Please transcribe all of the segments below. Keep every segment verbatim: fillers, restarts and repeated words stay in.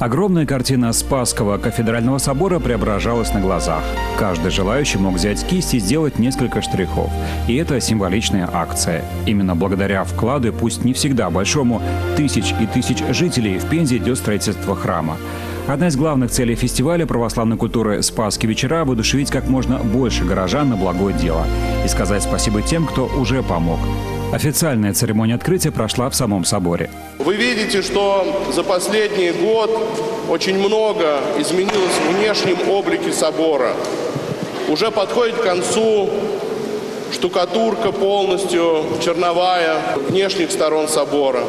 Огромная картина Спасского кафедрального собора преображалась на глазах. Каждый желающий мог взять кисть и сделать несколько штрихов. И это символичная акция. Именно благодаря вкладу, пусть не всегда большому, тысяч и тысяч жителей в Пензе идет строительство храма. Одна из главных целей фестиваля православной культуры «Спасские вечера» – воодушевить как можно больше горожан на благое дело и сказать спасибо тем, кто уже помог. Официальная церемония открытия прошла в самом соборе. Вы видите, что за последний год очень много изменилось в внешнем облике собора. Уже подходит к концу штукатурка полностью черновая внешних сторон собора.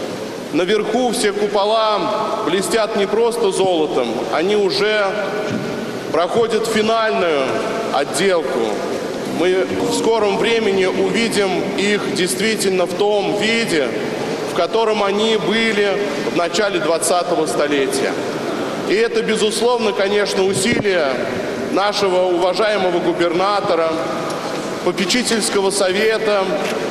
Наверху все купола блестят не просто золотом, они уже проходят финальную отделку. Мы в скором времени увидим их действительно в том виде, в котором они были в начале двадцатого столетия. И это, безусловно, конечно, усилия нашего уважаемого губернатора, попечительского совета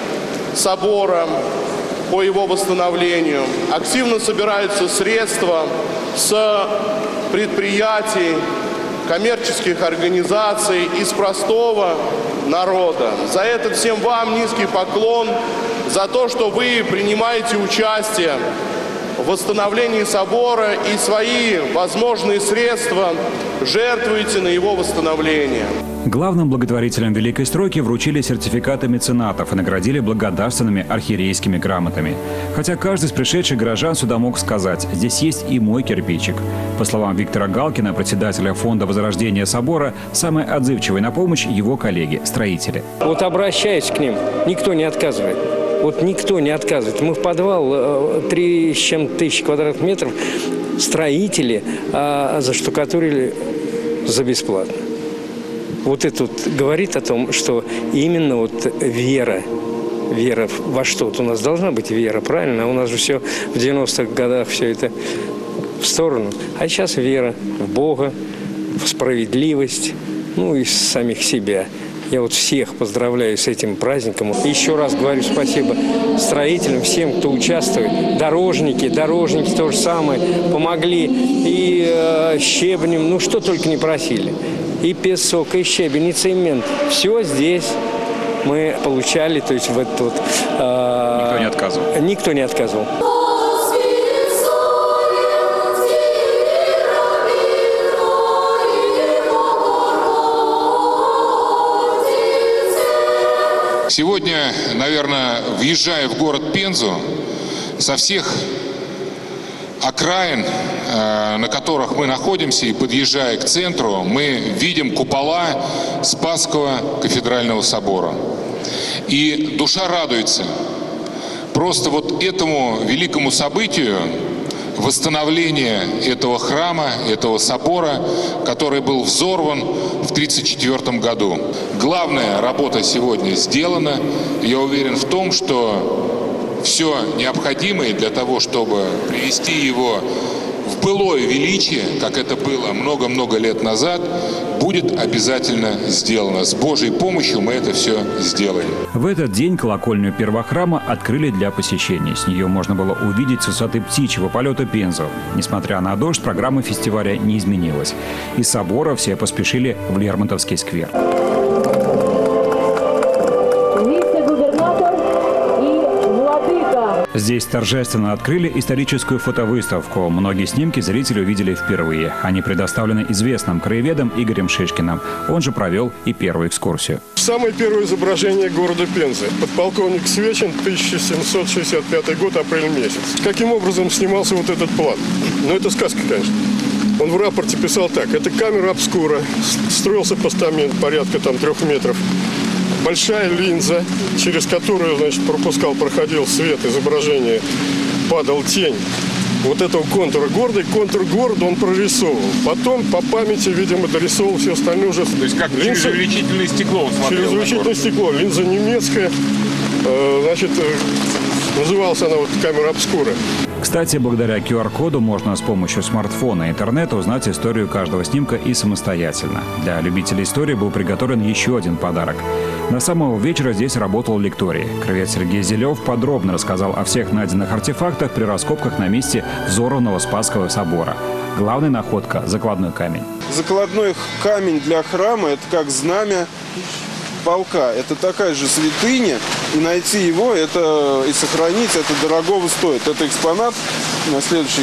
собора по его восстановлению. Активно собираются средства с предприятий, коммерческих организаций, из простого народа. За это всем вам низкий поклон, за то, что вы принимаете участие в восстановлении собора и свои возможные средства жертвуете на его восстановление. Главным благотворителям Великой Стройки вручили сертификаты меценатов и наградили благодарственными архиерейскими грамотами. Хотя каждый из пришедших горожан сюда мог сказать: «Здесь есть и мой кирпичик». По словам Виктора Галкина, председателя фонда возрождения собора, самые отзывчивые на помощь его коллеги – строители. Вот обращаясь к ним, никто не отказывает. Вот никто не отказывает. Мы в подвал три с чем тысяч квадратных метров строители а, заштукатурили за бесплатно. Вот это вот говорит о том, что именно вот вера, вера во что-то. У нас должна быть вера, правильно? А у нас же все в девяностых годах все это в сторону. А сейчас вера в Бога, в справедливость, ну и в самих себя. Я вот всех поздравляю с этим праздником. Еще раз говорю спасибо строителям, всем, кто участвует. Дорожники, дорожники то же самое, помогли. И э, щебнем, ну что только не просили. И песок, и щебень, и цемент. Все здесь мы получали, то есть в этот вот... Э, никто не отказывал? Никто не отказывал. Сегодня, наверное, въезжая в город Пензу, со всех окраин, на которых мы находимся, и подъезжая к центру, мы видим купола Спасского кафедрального собора. И душа радуется просто вот этому великому событию, восстановления этого храма, этого собора, который был взорван в тридцать четвёртом году. Главная работа сегодня сделана. Я уверен в том, что все необходимое для того, чтобы привести его в былое величие, как это было много-много лет назад, будет обязательно сделано. С Божьей помощью мы это все сделаем. В этот день колокольню первого храма открыли для посещения. С нее можно было увидеть с высоты птичьего полета Пензу. Несмотря на дождь, программа фестиваля не изменилась. Из собора все поспешили в Лермонтовский сквер. Здесь торжественно открыли историческую фотовыставку. Многие снимки зрители увидели впервые. Они предоставлены известным краеведом Игорем Шишкиным. Он же провел и первую экскурсию. Самое первое изображение города Пензы. Подполковник Свечин, тысяча семьсот шестьдесят пятый год, апрель месяц. Каким образом снимался вот этот план? Ну, это сказка, конечно. Он в рапорте писал так. Это камера обскура. Строился постамент порядка там трех метров. Большая линза, через которую, значит, пропускал, проходил свет, изображение, падал тень вот этого контура города, и контур города он прорисовывал. Потом по памяти, видимо, дорисовывал все остальные уже. То есть как линза, через увеличительное стекло он смотрел? Через увеличительное стекло. Линза немецкая, э, значит, называлась она вот камера обскура. Кстати, благодаря ку ар коду можно с помощью смартфона и интернета узнать историю каждого снимка и самостоятельно. Для любителей истории был приготовлен еще один подарок. До самого вечера здесь работал лекторий. Краевед Сергей Зелев подробно рассказал о всех найденных артефактах при раскопках на месте взорванного Спасского собора. Главная находка – закладной камень. Закладной камень для храма – это как знамя полка. Это такая же святыня, и найти его это и сохранить это дорогого стоит. Это экспонат на следующий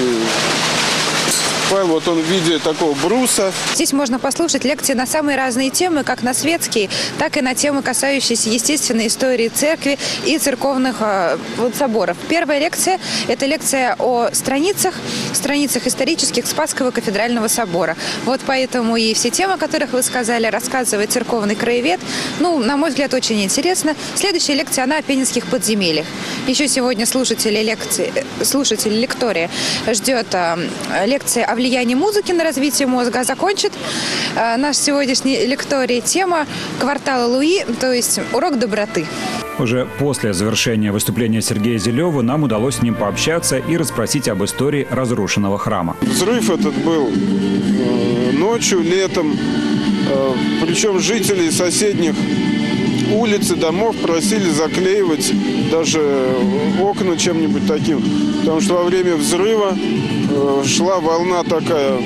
файл. Вот он в виде такого бруса. Здесь можно послушать лекции на самые разные темы, как на светские, так и на темы, касающиеся естественной истории церкви и церковных э, вот, соборов. Первая лекция – это лекция о страницах, страницах исторических Спасского кафедрального собора. Вот поэтому и все темы, о которых вы сказали, рассказывает церковный краевед. Ну, на мой взгляд, очень интересно. Следующая лекция, она о пензенских подземельях. Еще сегодня слушатели лекции, слушатели лектория ждет э, лекция о влиянии музыки на развитие мозга. А закончит э, наш сегодняшний лекторий тема «Квартала Луи», то есть урок доброты. Уже после завершения выступления Сергея Зелева нам удалось с ним пообщаться и расспросить об истории разрушенного храма. Взрыв этот был э, ночью, летом. Э, причем жители соседних улиц и домов просили заклеивать даже окна чем-нибудь таким. Потому что во время взрыва э, шла волна такая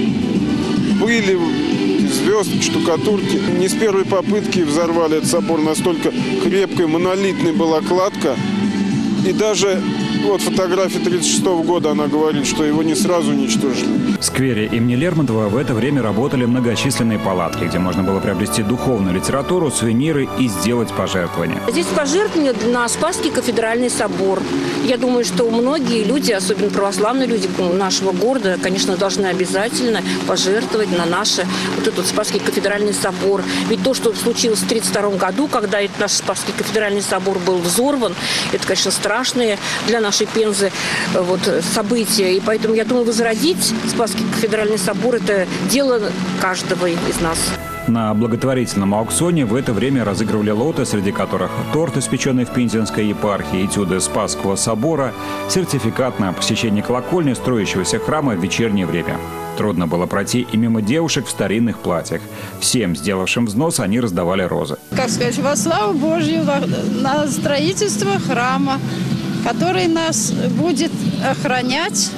пыли, звезд, штукатурки. Не с первой попытки взорвали этот собор. Настолько крепкой, монолитной была кладка. И даже вот фотография тридцать шестого года, она говорит, что его не сразу уничтожили. В сквере имени Лермонтова в это время работали многочисленные палатки, где можно было приобрести духовную литературу, сувениры и сделать пожертвования. Здесь пожертвования на Спасский кафедральный собор. Я думаю, что многие люди, особенно православные люди нашего города, конечно, должны обязательно пожертвовать на наш вот этот Спасский кафедральный собор. Ведь то, что случилось в тридцать втором году, когда этот наш Спасский кафедральный собор был взорван, это, конечно, страшные для нашей Пензы вот, события. И поэтому, я думаю, возродить Спасский кафедральный собор – это дело каждого из нас. На благотворительном аукционе в это время разыгрывали лоты, среди которых торт, испеченный в Пензенской епархии, этюды Спасского собора, сертификат на посещение колокольни строящегося храма в вечернее время. Трудно было пройти и мимо девушек в старинных платьях. Всем, сделавшим взнос, они раздавали розы. Как сказать, во славу Божью, на строительство храма, который нас будет охранять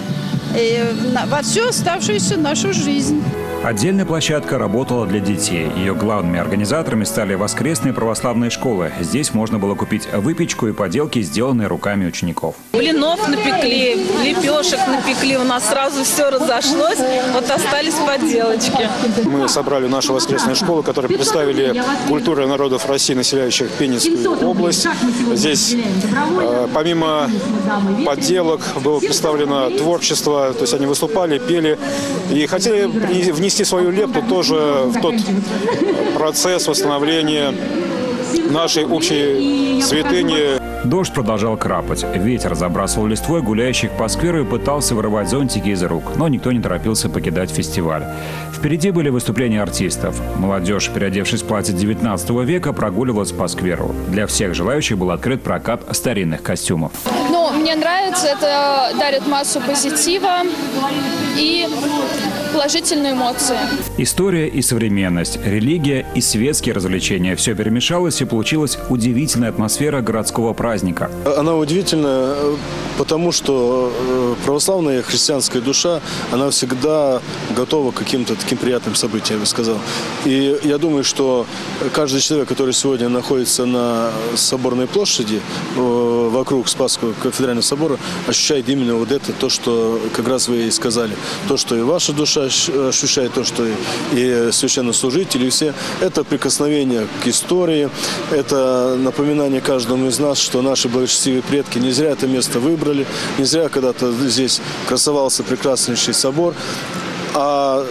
во всю оставшуюся нашу жизнь. Отдельная площадка работала для детей. Ее главными организаторами стали воскресные православные школы. Здесь можно было купить выпечку и поделки, сделанные руками учеников. Блинов напекли, лепешек напекли. У нас сразу все разошлось. Вот остались поделочки. Мы собрали нашу воскресную школу, которые представили культуру народов России, населяющих Пензенскую область. Здесь э, помимо поделок было представлено творчество. То есть они выступали, пели и хотели внести свою лепту тоже в тот процесс восстановления нашей общей святыни. Дождь продолжал крапать. Ветер забрасывал листвой гуляющих по скверу и пытался вырывать зонтики из рук. Но никто не торопился покидать фестиваль. Впереди были выступления артистов. Молодежь, переодевшись в платье девятнадцатого века, прогуливалась по скверу. Для всех желающих был открыт прокат старинных костюмов. Ну, мне нравится, это дарит массу позитива и положительные эмоции. История и современность, религия и светские развлечения – все перемешалось, и получилась удивительная атмосфера городского праздника. Она удивительная, потому что православная христианская душа, она всегда готова к каким-то таким приятным событиям, я бы сказал. И я думаю, что каждый человек, который сегодня находится на Соборной площади, вокруг Спасского кафедрального собора, ощущает именно вот это, то, что как раз вы и сказали. То, что и ваша душа ощущает, то, что и священнослужители, и все. Это прикосновение к истории, это напоминание каждому из нас, что наши благочестивые предки не зря это место выбрали, не зря когда-то здесь красовался прекраснейший собор. А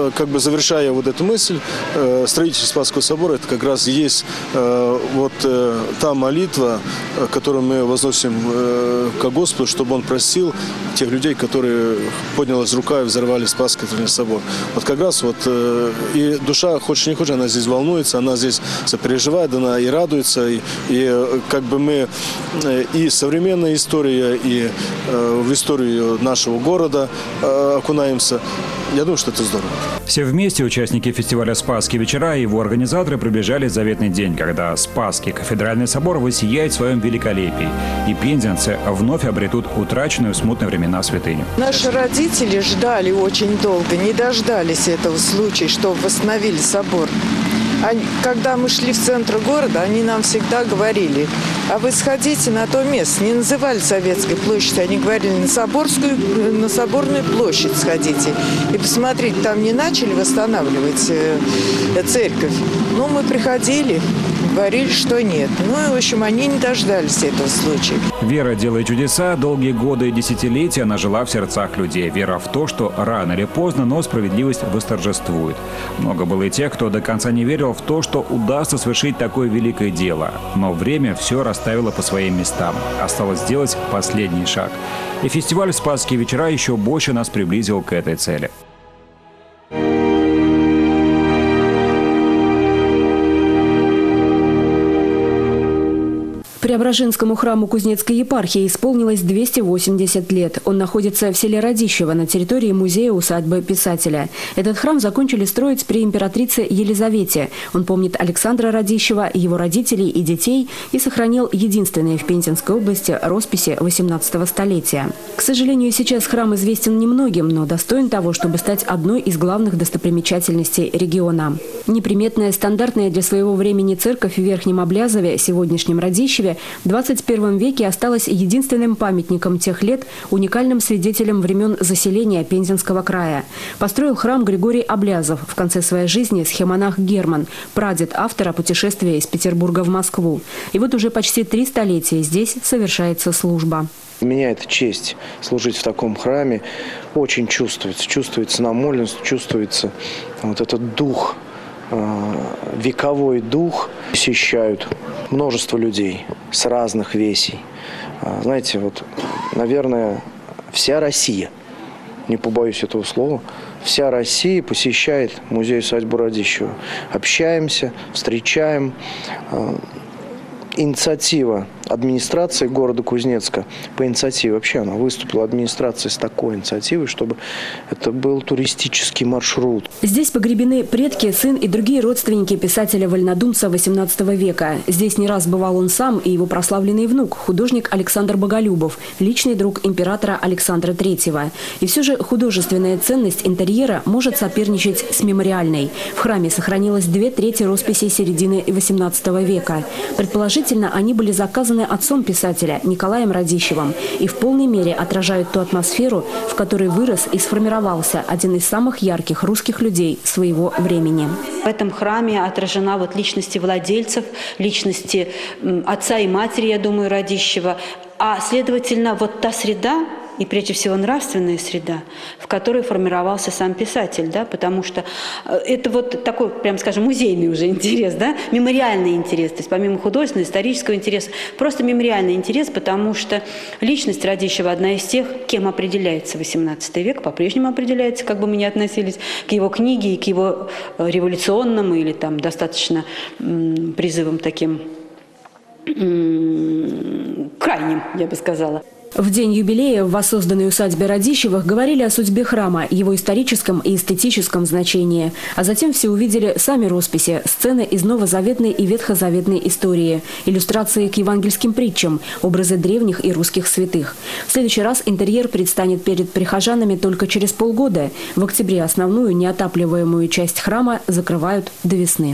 как бы завершая вот эту мысль, строительство Спасского собора – это как раз есть вот та молитва, которую мы возносим к Господу, чтобы Он простил тех людей, которые поднялась рука и взорвали Спасский собор. Вот как раз вот и душа, хочешь не хочешь, она здесь волнуется, она здесь сопереживает, она и радуется, и, и как бы мы и современная история, и в историю нашего города окунаемся. Я думаю, что это здорово. Все вместе участники фестиваля «Спасские вечера» и его организаторы приближали заветный день, когда Спасский кафедральный собор воссияет в своем великолепии, и пензенцы вновь обретут утраченную в смутные времена святыню. Наши родители ждали очень долго, не дождались этого случая, что восстановили собор. Они, когда мы шли в центр города, они нам всегда говорили: а вы сходите на то место, не называли Советской площадью, они говорили: на Соборскую, на Соборную площадь сходите. И посмотрите, там не начали восстанавливать э, церковь. Ну, мы приходили, говорили, что нет. Ну, и, в общем, они не дождались этого случая. Вера делает чудеса. Долгие годы и десятилетия она жила в сердцах людей. Вера в то, что рано или поздно, но справедливость восторжествует. Много было и тех, кто до конца не верил в то, что удастся совершить такое великое дело. Но время все расставило по своим местам. Осталось сделать последний шаг. И фестиваль «Спасские вечера» еще больше нас приблизил к этой цели. Преображенскому храму Кузнецкой епархии исполнилось двести восемьдесят лет. Он находится в селе Радищево на территории музея-усадьбы писателя. Этот храм закончили строить при императрице Елизавете. Он помнит Александра Радищева, его родителей и детей и сохранил единственные в Пензенской области росписи восемнадцатого столетия. К сожалению, сейчас храм известен немногим, но достоин того, чтобы стать одной из главных достопримечательностей региона. Неприметная, стандартная для своего времени церковь в Верхнем Облязове, сегодняшнем Радищеве, в двадцать первом веке осталась единственным памятником тех лет, уникальным свидетелем времен заселения Пензенского края. Построил храм Григорий Облязов, в конце своей жизни схемонах Герман, прадед автора путешествия из Петербурга в Москву. И вот уже почти три столетия здесь совершается служба. У меня это честь служить в таком храме. Очень чувствуется, чувствуется намоленность, чувствуется вот этот дух, вековой дух. Посещают множество людей с разных весей. Знаете, вот, наверное, вся Россия, не побоюсь этого слова, вся Россия посещает музей-усадьбу Радищева. Общаемся, встречаем. Инициатива администрации города Кузнецка, по инициативе вообще она выступила, администрация с такой инициативой, чтобы это был туристический маршрут. Здесь погребены предки, сын и другие родственники писателя-вольнодумца восемнадцатого века. Здесь не раз бывал он сам и его прославленный внук, художник Александр Боголюбов, личный друг императора Александра Третьего. И все же художественная ценность интерьера может соперничать с мемориальной. В храме сохранилось две трети росписей середины восемнадцатого века. Предположительно, они были заказаны отцом писателя Николаем Радищевым и в полной мере отражают ту атмосферу, в которой вырос и сформировался один из самых ярких русских людей своего времени. В этом храме отражена вот личности владельцев, личности отца и матери, я думаю, Радищева, а следовательно вот та среда, и прежде всего нравственная среда, в которой формировался сам писатель, да, потому что это вот такой, прям скажем, музейный уже интерес, да, мемориальный интерес, то есть помимо художественного, исторического интереса, просто мемориальный интерес, потому что личность Радищева одна из тех, кем определяется восемнадцатый век, по-прежнему определяется, как бы мы ни относились к его книге и к его революционным или там достаточно м, призывам таким м, крайним, я бы сказала. В день юбилея в воссозданной усадьбе Радищевых говорили о судьбе храма, его историческом и эстетическом значении. А затем все увидели сами росписи, сцены из новозаветной и ветхозаветной истории, иллюстрации к евангельским притчам, образы древних и русских святых. В следующий раз интерьер предстанет перед прихожанами только через полгода. В октябре основную неотапливаемую часть храма закрывают до весны.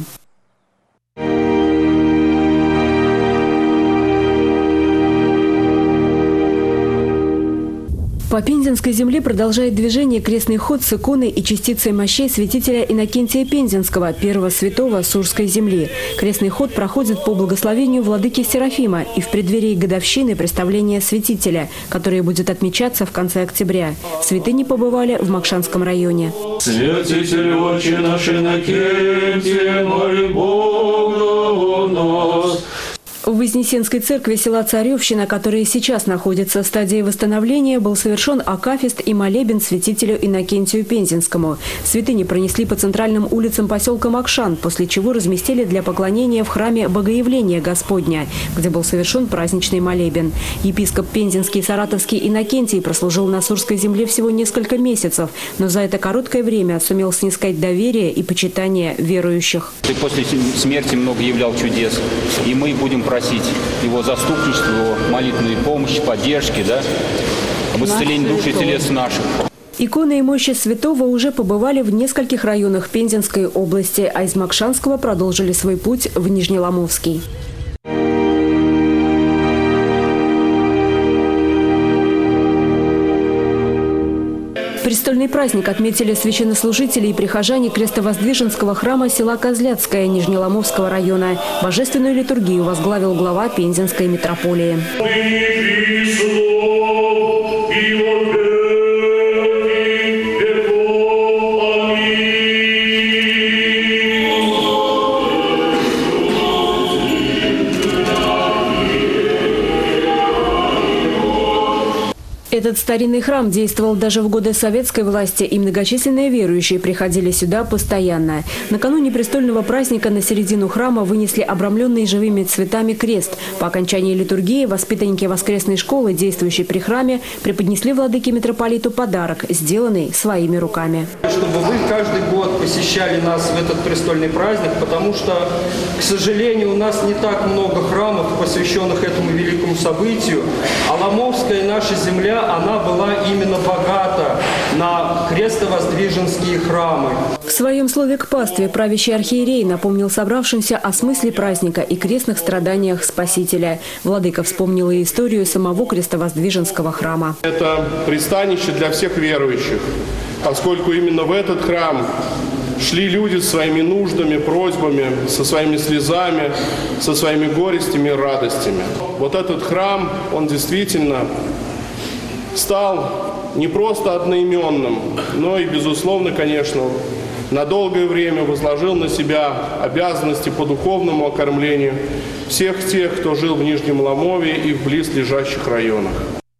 По Пензенской земле продолжает движение крестный ход с иконой и частицей мощей святителя Иннокентия Пензенского, первого святого Сурской земли. Крестный ход проходит по благословению владыки Серафима и в преддверии годовщины представления святителя, которая будет отмечаться в конце октября. Святыни побывали в Макшанском районе. Святитель отче наш Иннокентий, моли Бога у нас. В Вознесенской церкви села Царевщина, которая сейчас находится в стадии восстановления, был совершен акафист и молебен святителю Иннокентию Пензенскому. Святыни пронесли по центральным улицам поселка Макшан, после чего разместили для поклонения в храме Богоявления Господня, где был совершен праздничный молебен. Епископ Пензенский и Саратовский Иннокентий прослужил на Сурской земле всего несколько месяцев, но за это короткое время сумел снискать доверие и почитание верующих. И после смерти много являл чудес, и мы будем просить его заступничество, его молитвенной помощи, поддержки, да, об исцелении души и телес наших. Иконы и мощи святого уже побывали в нескольких районах Пензенской области, а из Макшанского продолжили свой путь в Нижнеломовский. Престольный праздник отметили священнослужители и прихожане Крестовоздвиженского храма села Козляцкое Нижнеломовского района. Божественную литургию возглавил глава Пензенской митрополии. Этот старинный храм действовал даже в годы советской власти, и многочисленные верующие приходили сюда постоянно. Накануне престольного праздника на середину храма вынесли обрамленный живыми цветами крест. По окончании литургии воспитанники воскресной школы, действующей при храме, преподнесли владыке митрополиту подарок, сделанный своими руками. Чтобы вы каждый год посещали нас в этот престольный праздник, потому что, к сожалению, у нас не так много храмов, посвященных этому великому событию, а Ломовская наша земля, она была именно богата на крестовоздвиженские храмы. В своем слове к пастве правящий архиерей напомнил собравшимся о смысле праздника и крестных страданиях Спасителя. Владыка вспомнил и историю самого крестовоздвиженского храма. Это пристанище для всех верующих, поскольку именно в этот храм шли люди со своими нуждами, просьбами, со своими слезами, со своими горестями и радостями. Вот этот храм, он действительно стал не просто одноименным, но и, безусловно, конечно, на долгое время возложил на себя обязанности по духовному окормлению всех тех, кто жил в Нижнем Ломове и в близлежащих районах.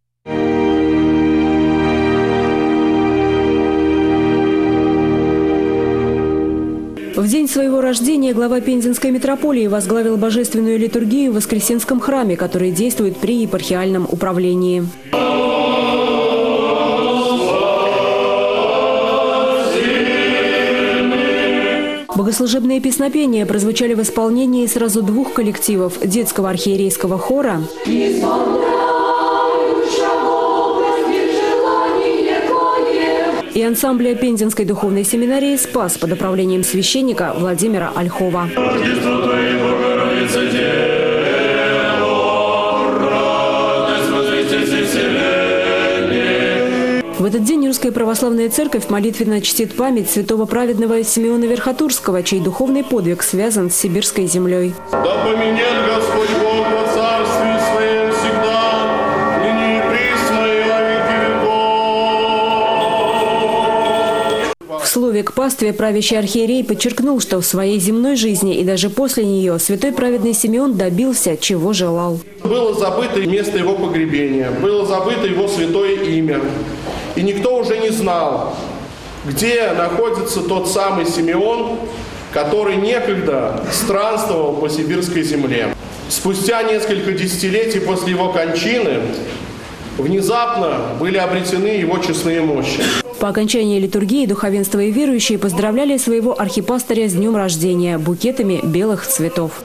В день своего рождения глава Пензенской митрополии возглавил божественную литургию в Воскресенском храме, который действует при епархиальном управлении. Богослужебные песнопения прозвучали в исполнении сразу двух коллективов – детского архиерейского хора и ансамбля Пензенской духовной семинарии «Спас» под управлением священника Владимира Ольхова. В этот день Русская Православная Церковь молитвенно чтит память святого праведного Симеона Верхотурского, чей духовный подвиг связан с сибирской землей. Да поменяет Господь Бог во царстве своем всегда, ныне и присно и во веки веков. В слове к пастве правящий архиерей подчеркнул, что в своей земной жизни и даже после нее святой праведный Симеон добился, чего желал. Было забыто место его погребения, было забыто его святое имя. И никто уже не знал, где находится тот самый Симеон, который некогда странствовал по сибирской земле. Спустя несколько десятилетий после его кончины внезапно были обретены его честные мощи. По окончании литургии духовенство и верующие поздравляли своего архипастыря с днем рождения букетами белых цветов.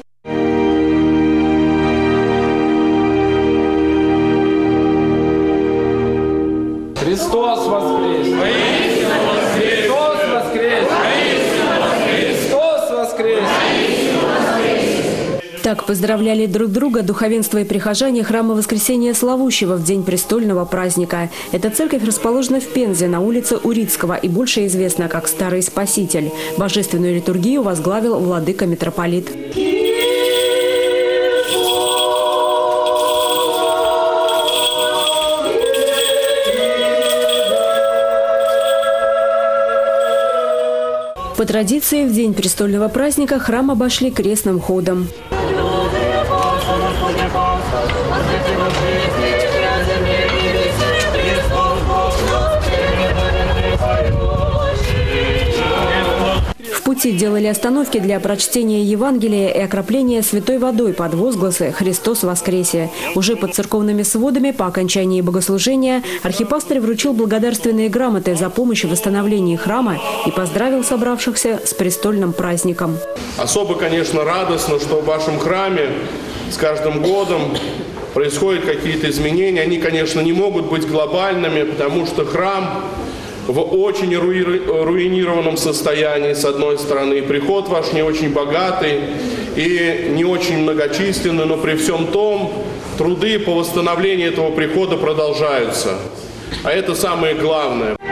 Христос воскрес! Христос воскрес! Христос воскрес! Так поздравляли друг друга духовенство и прихожане храма Воскресения Славущего в день престольного праздника. Эта церковь расположена в Пензе на улице Урицкого и больше известна как Старый Спаситель. Божественную литургию возглавил владыка-митрополит. По традиции, в день престольного праздника храм обошли крестным ходом. В пути делали остановки для прочтения Евангелия и окропления святой водой под возгласы «Христос воскресе». Уже под церковными сводами по окончании богослужения архипастырь вручил благодарственные грамоты за помощь в восстановлении храма и поздравил собравшихся с престольным праздником. Особо, конечно, радостно, что в вашем храме с каждым годом происходят какие-то изменения. Они, конечно, не могут быть глобальными, потому что храм в очень руинированном состоянии, с одной стороны. Приход ваш не очень богатый и не очень многочисленный, но при всем том труды по восстановлению этого прихода продолжаются. А это самое главное.